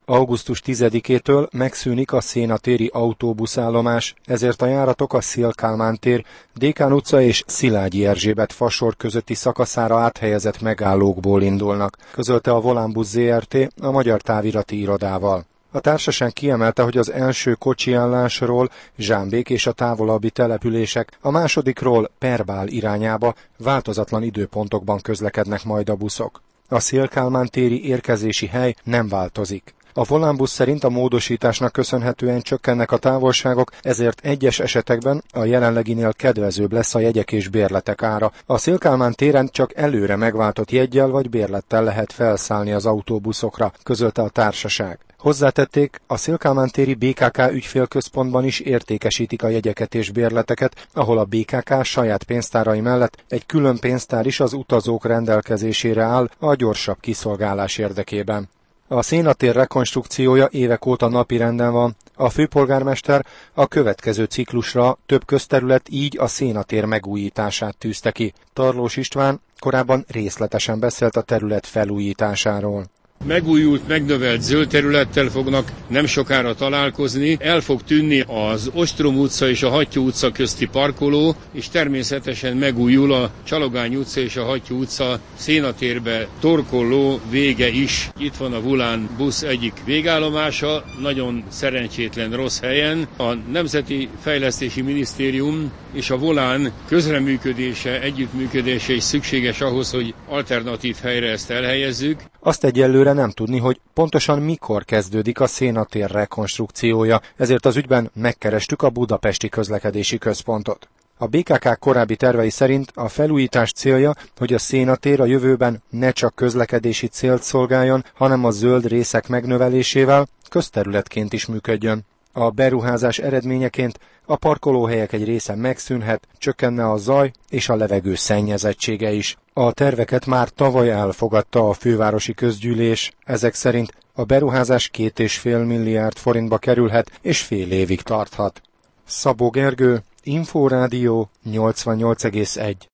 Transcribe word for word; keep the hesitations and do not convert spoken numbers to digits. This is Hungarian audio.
augusztus tizedikétől megszűnik a Szénatéri autóbuszállomás, ezért a járatok a Széll-Kálmán tér, Dékán utca és Szilágyi Erzsébet fasor közötti szakaszára áthelyezett megállókból indulnak, közölte a Volánbusz zé er té a Magyar Távirati Irodával. A társaság kiemelte, hogy az első kocsiállásról Zsámbék és a távolabbi települések, a másodikról Perbál irányába változatlan időpontokban közlekednek majd a buszok. A Széll-Kálmán téri érkezési hely nem változik. A Volánbusz szerint a módosításnak köszönhetően csökkennek a távolságok, ezért egyes esetekben a jelenleginél kedvezőbb lesz a jegyek és bérletek ára. A Széll-Kálmán téren csak előre megváltott jeggyel vagy bérlettel lehet felszállni az autóbuszokra, közölte a társaság. Hozzátették, a Széll-Kálmán téri bé ká ká ügyfélközpontban is értékesítik a jegyeket és bérleteket, ahol a bé ká ká saját pénztárai mellett egy külön pénztár is az utazók rendelkezésére áll a gyorsabb kiszolgálás érdekében. A Szénatér rekonstrukciója évek óta napirenden van. A főpolgármester a következő ciklusra több közterület, így a Szénatér megújítását tűzte ki. Tarlós István korábban részletesen beszélt a terület felújításáról. Megújult, megnövelt zöld területtel fognak nem sokára találkozni. El fog tűnni az Ostrom utca és a Hattyú utca közti parkoló, és természetesen megújul a Csalogány utca és a Hattyú utca Szénatérbe torkolló vége is. Itt van a Volán busz egyik végállomása, nagyon szerencsétlen rossz helyen. A Nemzeti Fejlesztési Minisztérium és a Volán közreműködése, együttműködése is szükséges ahhoz, hogy alternatív helyre ezt elhelyezzük. Azt egyelőre nem tudni, hogy pontosan mikor kezdődik a Szénatér rekonstrukciója, ezért az ügyben megkerestük a Budapesti Közlekedési Központot. A bé ká ká korábbi tervei szerint a felújítás célja, hogy a Szénatér a jövőben ne csak közlekedési célt szolgáljon, hanem a zöld részek megnövelésével közterületként is működjön. A beruházás eredményeként a parkolóhelyek egy része megszűnhet, csökkenne a zaj és a levegő szennyezettsége is. A terveket már tavaly elfogadta a fővárosi közgyűlés, ezek szerint a beruházás két és fél milliárd forintba kerülhet és fél évig tarthat. Szabó Gergő, Inforádió nyolcvannyolc egész egy.